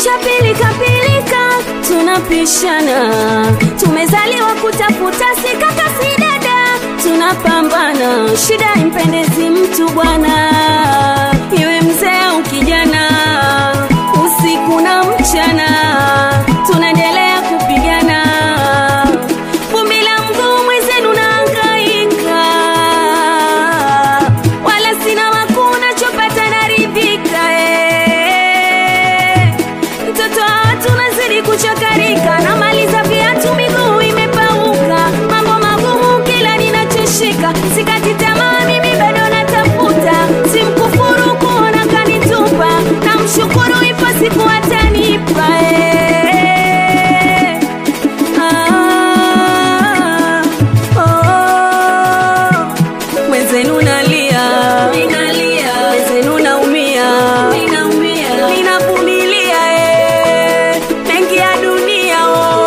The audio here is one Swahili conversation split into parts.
cha pilika pilika tunapishana, tumezaliwa kutafuta si kaka si dada, tunapambana, shida impendezi mtu bwana, iwe mzee au kijana, usiku na mchana tunaendelea kupigana, vumbi la mguu mwenzenu nahangaika, wala sina makuu nachopata naridhika, mtoto wa watu nazidi kuchakarika, namaliza viatu miguu imepauka, mambo magumu kila ninachoshika, sikati tamaa mimi bado natafuta, simkufuru kuona kanitupa, namshukuru ipo siku atanipa. Mwenzenu nalia, mwenzenu naumia, ninavumilia mengi ya dunia,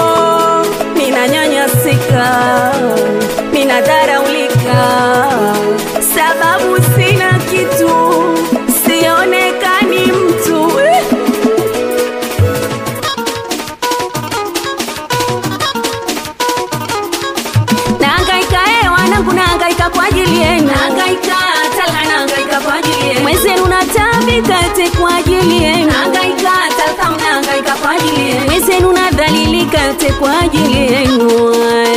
ninanyanyasika, ninadharaulika, sababu sina kitu, sionekani mtu. Nahangaika wanangu, nahangaika kwa ajili yenu, nahangaika talaka, nahangaika kwa ajili yenu, mwenzenu natabika ete kwa ajili yenu, nahangaika talaka, nahangaika kwa ajili yenu, mwenzenu nadhalilika ete kwa ajili yenu.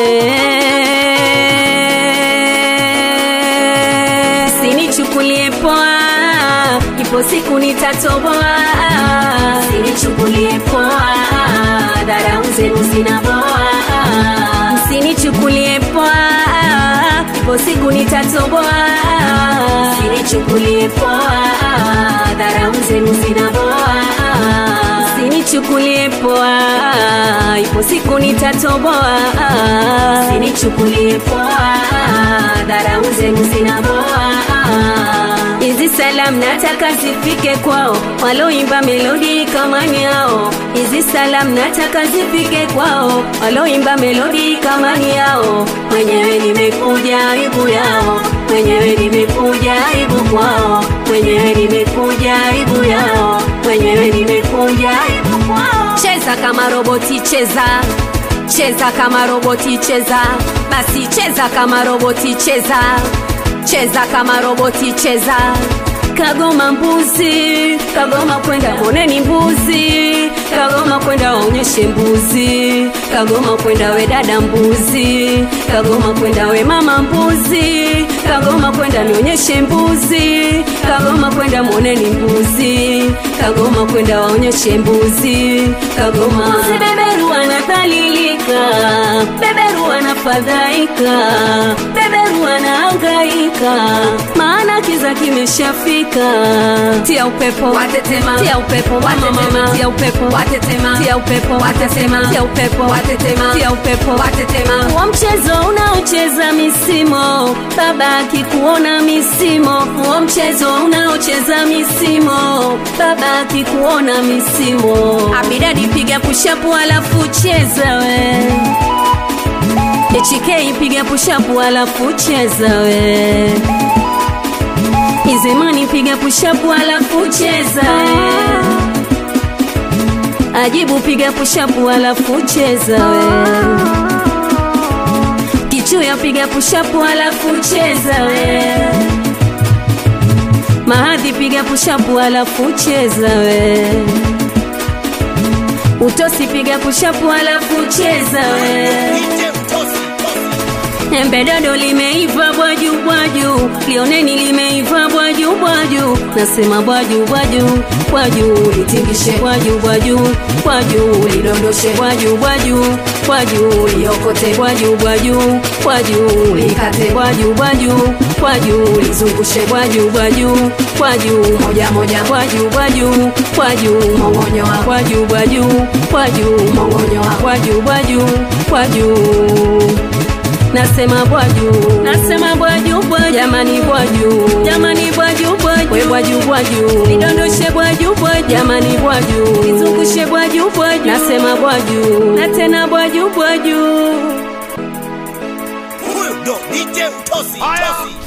Sinichukulie poa, ipo siku nitatoboa, sinichukulie poa, dharau zenu zinaboa, sinichukulie poa, ipo siku nitatoboa, sinichukulie poa, dharau zenu zinaboa, sinichukulie poa, ipo siku nitatoboa, sinichukulie poa, dharau zenu zinaboa. Hizi salamu nataka zifike kwao waloimba melodi kama yao, hizi salamu nataka zifike kwao waloimba melodi kama yao, mwenyewe nimekuja aibu yao, mwenyewe nimekuja aibu kwao, mwenyewe nimekuja aibu yao, mwenyewe nimekuja aibu kwao. Cheza kama roboti cheza, cheza kama roboti cheza, basi cheza kama roboti cheza, cheza kama roboti cheza. Kagoma mbuzi, kagoma kwenda moneni mbuzi, kagoma kwenda waonyeshe mbuzi, kagoma kwenda we dada mbuzi, kagoma kwenda we mama mbuzi, kagoma kwenda nionyeshe mbuzi, kagoma kwenda moneni mbuzi, kagoma kwenda waonyeshe mbuzi, kagoma. Mbuzi beberu anadhalilika, beberu anafadhaika, beberu anahangaika, maana kiza kimeshafika. Tia upepo watetema, tia upepo watetema, tia upepo watetema, tia upepo watetema, tia upepo watetema, tia upepo watetema. Huo mchezo unaocheza misimo, baba akikuona misimo, huo mchezo unaocheza misimo, baba akikuona misimo. Abidadi piga pushapu alafu cheza we, HK piga pushapu alafu cheza we, Izemani piga pushapu alafu cheza, Ajibu piga pushapu alafu cheza we, Kichuya piga pushapu alafu cheza we, Mahadhi piga pushapu alafu cheza we, Utosi piga pushapu alafu cheza we. Embedodo limeiva bwaju bwaju, lioneni limeiva bwaju bwaju, nasema bwaju bwaju bwaju, litingishe bwaju bwaju bwaju, lidondoshe bwaju bwaju bwaju, liokote bwaju bwaju bwaju, likate bwaju bwaju bwaju, lizungushe bwaju bwaju bwaju, moja moja bwaju bwaju bwaju, mongonyoa bwaju bwaju bwaju, mongonyoa bwaju bwaju bwaju. Nasema bwaju bwaju, jamani bwaju, jamani bwaju bwaju, we bwaju bwaju, lidondoshe bwaju bwaju, jamani bwaju, lizungushe bwaju bwaju, nasema bwaju, na tena bwaju bwaju. Huyo ndo DJ Utosi.